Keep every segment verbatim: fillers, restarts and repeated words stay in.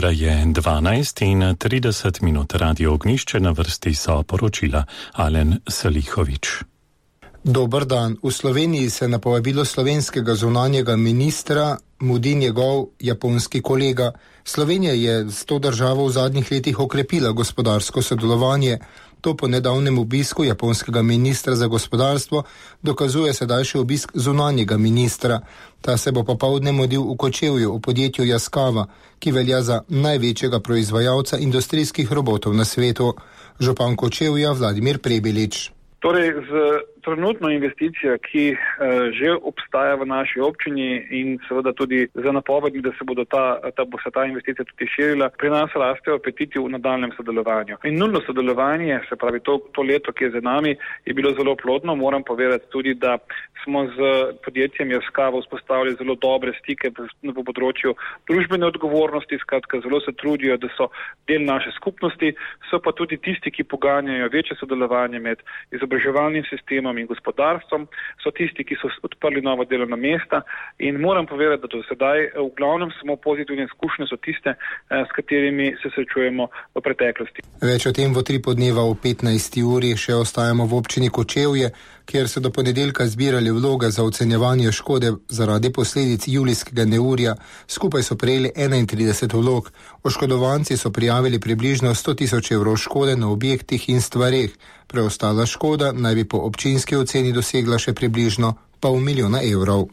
Ura je dvanajst in trideset minut. Radio Ognjišče, na vrsti so poročila Alen Salihovič. Dober dan. V Sloveniji se na povabilo slovenskega zunanjega ministra mudi njegov japonski kolega. Slovenija je s to državo v zadnjih letih okrepila gospodarsko sodelovanje. To po nedavnem obisku japonskega ministra za gospodarstvo dokazuje sedaj še obisk zunanjega ministra. Ta se bo popoldne mudil v Kočevju v podjetju Yaskawa, ki velja za največjega proizvajalca industrijskih robotov na svetu. Župan Kočevja Vladimir Prebilič. Torej, z trenutno investicijo, ki uh, že obstaja v naši občini in seveda tudi za napovedi, da se bodo ta, ta, bo se ta investicija tudi širila, pri nas rastejo apetiti v nadaljnem sodelovanju. In nujno sodelovanje, se pravi to, to leto, ki je za nami, je bilo zelo plodno. Moram povedati tudi, da smo z podjetjem Yaskawa vzpostavili zelo dobre stike na področju družbene odgovornosti, skratka zelo se trudijo, da so del naše skupnosti, so pa tudi tisti, ki poganjajo večje sodelovanje med izobraževalnim sistemom in gospodarstvom, so tisti, ki so odprli nova delovna mesta in moram povedati, da do sedaj v glavnem samo pozitivne izkušnje so tiste, s katerimi se srečujemo v preteklosti. Več o tem v tri podneva v petnajsti uri. Še ostajamo v občini Kočevje, kjer so do ponedeljka zbirali vloge za ocenjevanje škode zaradi posledic julijskega neurja. Skupaj so prejeli enaintrideset vlog. Oškodovanci so prijavili približno sto tisoč evrov škode na objektih in stvareh. Preostala škoda naj bi po občinski oceni dosegla še približno pol milijona evrov.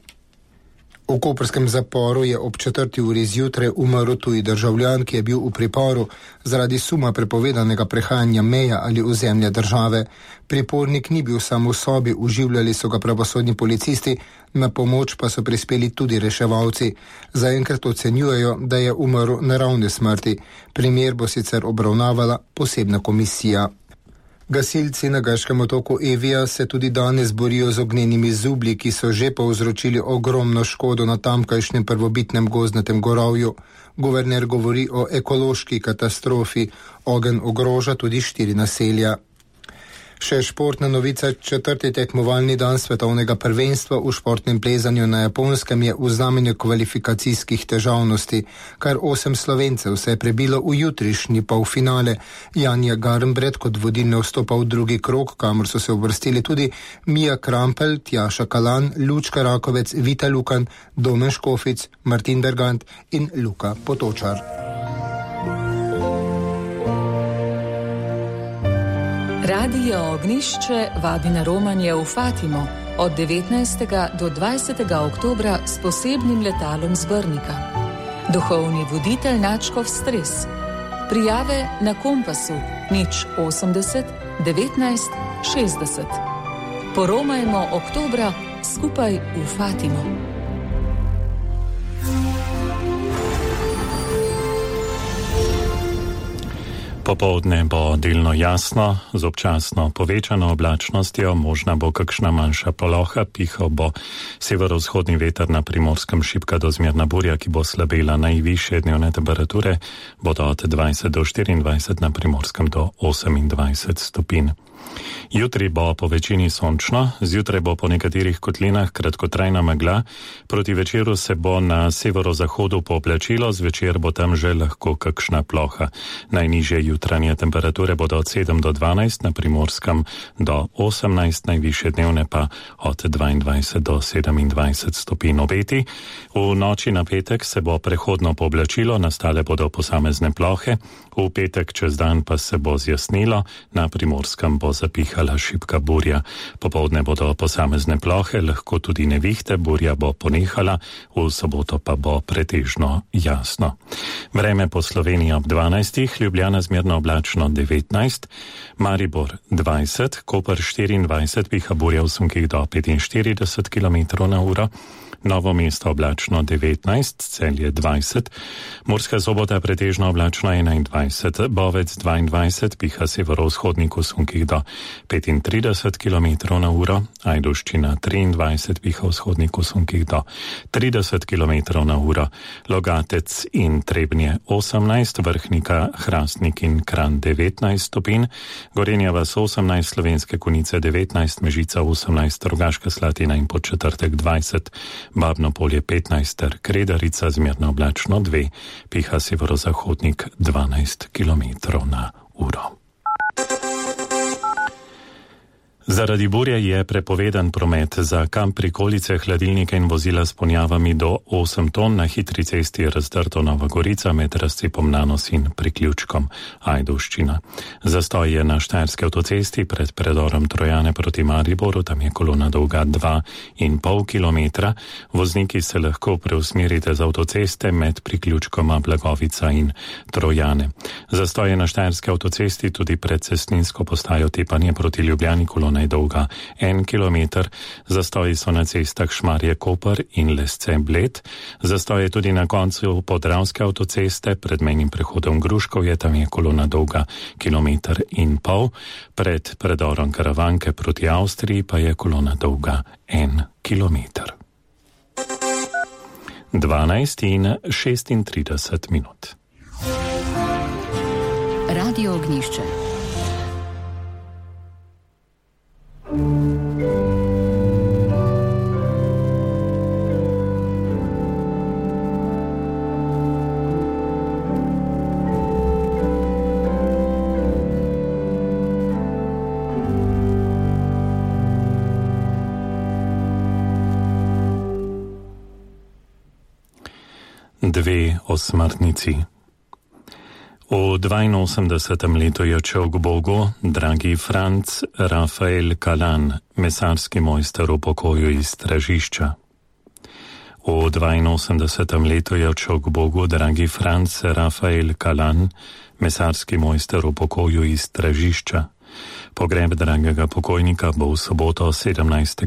V koprskem zaporu je ob četrti uri zjutraj umrl tuji državljan, ki je bil v priporu zaradi suma prepovedanega prehajanja meja ali ozemlja države. Pripornik ni bil sam v sobi, uživljali so ga pravosodni policisti, na pomoč pa so prispeli tudi reševalci. Zaenkrat ocenjujejo, da je umrl naravne smrti. Primer bo sicer obravnavala posebna komisija. Gasilci na grškem otoku Evija se tudi danes borijo z ognjenimi zublji, ki so že povzročili ogromno škodo na tamkajšnjem prvobitnem gozdnatem gorovju. Guverner govori o ekološki katastrofi. Ogenj ogroža tudi štiri naselja. Še športna novica. Četrti tekmovalni dan svetovnega prvenstva v športnem plezanju na Japonskem je v znamenju kvalifikacijskih težavnosti. Kar osem Slovencev se je prebilo v jutrišnji polfinale. Janja Garnbret kot vodilna vstopa v drugi krog, kamor so se uvrstili tudi Mija Krampelj, Tjaša Kalan, Lučka Rakovec, Vita Lukan, Domen Škofic, Martin Bergant in Luka Potočar. Radio Ognjišče vabi na romanje v Fatimo od devetnajstega do dvajsetega oktobra s posebnim letalom z Brnika. Duhovni voditelj Načkov Stres. Prijave na Kompasu nič osemdeset devetnajst šestdeset. Poromajmo oktobra skupaj v Fatimo. Popoldne bo delno jasno, z občasno povečano oblačnostjo, možna bo kakšna manjša poloha, pihal bo severovzhodni veter, na Primorskem šibka do zmerna burja, ki bo slabela. Najvišje dnevne temperature bodo od dvajset do štiriindvajset, na Primorskem do osemindvajset stopinj. Jutri bo po večini sončno, zjutraj bo po nekaterih kotlinah kratkotrajna megla, proti večeru se bo na severozahodu pooblačilo, zvečer bo tam že lahko kakšna ploha. Najnižje jutranje temperature bodo od sedem do dvanajst, na Primorskem do osemnajst, najvišje dnevne pa od dvaindvajset do sedemindvajset stopinj. Obeti. V noči na petek se bo prehodno pooblačilo, nastale bodo posamezne plohe, v petek čez dan pa se bo zjasnilo, na Primorskem bo zapihala šibka burja. Popoldne bodo posamezne plohe, lahko tudi nevihte, burja bo ponehala, v soboto pa bo pretežno jasno. Vreme po Sloveniji ob dvanajstih, Ljubljana zmerno oblačno devetnajst, Maribor dvajset, Koper štiriindvajset, piha burja v sunkih do petinštirideset kilometrov na uro, Novo mesto oblačno devetnajst, Celje dvajset, Murska Sobota pretežno oblačno enaindvajset, Bovec dvaindvajset, piha severovzhodnik v sunkih do petintrideset kilometrov na uro, Ajdovščina triindvajset, piha vzhodnik v sunkih do trideset kilometrov na uro, Logatec in Trebnje osemnajst, Vrhnika, Hrastnik in Kranj devetnajst stopinj, Gorenja vas osemnajst, Slovenske Konjice devetnajst, Mežica osemnajst, Rogaška Slatina in Podčetrtek dvajset, Babno Polje petnajst ter Kredarica zmerno oblačno dve, piha severozahodnik dvanajst kilometrov na uro. Zaradi burje je prepovedan promet za kamp prikolice, hladilnike in vozila s ponjavami do osem ton na hitri cesti Razdrto Nova Gorica med razcepom Nanos in priključkom Ajdovščina. Zastoj je na Štajerski avtocesti pred predorom Trojane proti Mariboru, tam je kolona dolga dva in pol kilometra. Vozniki se lahko preusmerite z avtoceste med priključkoma Blagovica in Trojane. Zastoj je na Štajerski avtocesti tudi pred cestninsko postajo Tepanje proti Ljubljani, kolona je dolga en kilometer. Zastoji so na cestah Šmarje Koper in Lesce Bled. Zastoj je tudi na koncu Podravske avtoceste pred mejnim prehodom Gruškovje, tam je kolona dolga kilometer in pol. Pred predorom Karavanke proti Avstriji pa je kolona dolga en kilometer. dvanajst in šestintrideset minut. Radio Ognjišče. Dve osmrtnici. V dvainosemdesetem letu je odšel k Bogu dragi Franc Rafael Kalan, mesarski mojster v pokoju iz Stražišča. V dvainosemdesetem letu je odšel k Bogu dragi Franc Rafael Kalan, mesarski mojster v pokoju iz Stražišča. Pogreb dragega pokojnika bo v soboto sedemnajstega